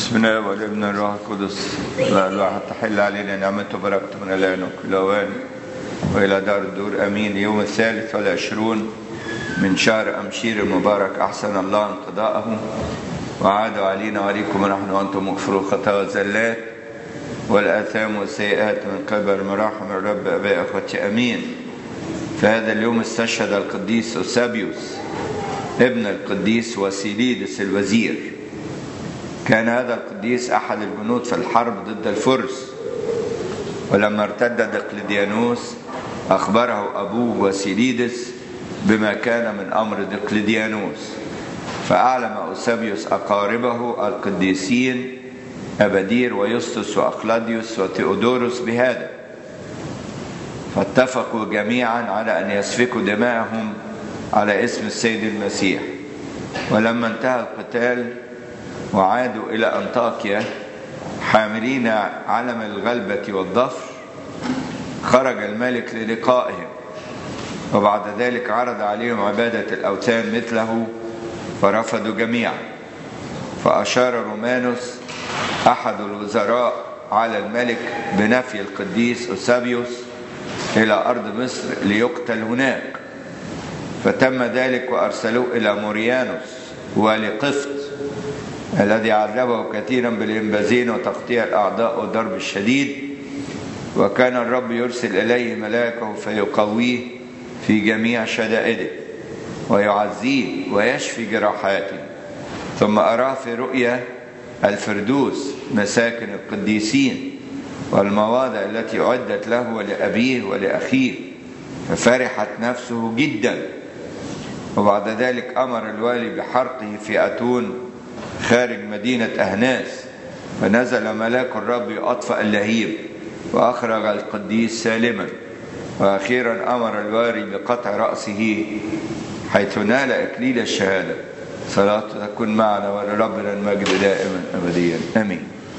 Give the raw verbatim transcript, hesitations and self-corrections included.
بسم الله والابن الروح القدس لا الواحد تحل علينا نعمته وبركته من الآن وكل أوان وإلى دار الدور أمين. يوم الثالث والعشرون من شهر أمشير المبارك أحسن الله انقضاءه وعاد علينا وعليكم ونحن وأنتم مغفروا الخطايا والزلات والآثام والسيئات من قبل مراحم الرب أبائي أخوتي أمين. في هذا اليوم استشهد القديس أوسابيوس ابن القديس واسيليدس الوزير. كان هذا القديس أحد الجنود في الحرب ضد الفرس، ولما ارتد دقلديانوس أخبره أبوه واسيليدس بما كان من أمر دقلديانوس، فأعلم أوسابيوس أقاربه القديسين أبدير ويسطس وأقلاديوس وتيودوروس بهذا، فاتفقوا جميعا على أن يسفكوا دماءهم على اسم السيد المسيح. ولما انتهى القتال وعادوا إلى أنطاكيا حاملين علم الغلبة والظفر، خرج الملك للقائهم، وبعد ذلك عرض عليهم عبادة الأوثان مثله فرفضوا جميعا. فأشار رومانوس أحد الوزراء على الملك بنفي القديس أوسابيوس إلى أرض مصر ليقتل هناك، فتم ذلك وأرسلوه إلى موريانوس والي قفط الذي عذبه كثيرا بالإنبازين وتقطيع الأعضاء والضرب الشديد، وكان الرب يرسل إليه ملاكه فيقويه في جميع شدائده ويعزيه ويشفي جراحاته. ثم أراه في رؤيا الفردوس مساكن القديسين والمواضع التي أعدت له ولأبيه ولأخيه، ففرحت نفسه جدا. وبعد ذلك أمر الوالي بحرقه في أتون خارج مدينة أهناس، فنزل ملاك الرب يطفأ اللهيب وأخرج القديس سالما. وأخيرا أمر الوالي بقطع رأسه حيث نال إكليل الشهادة. صلاة تكون معنا ولربنا المجد دائما أبديا آمين.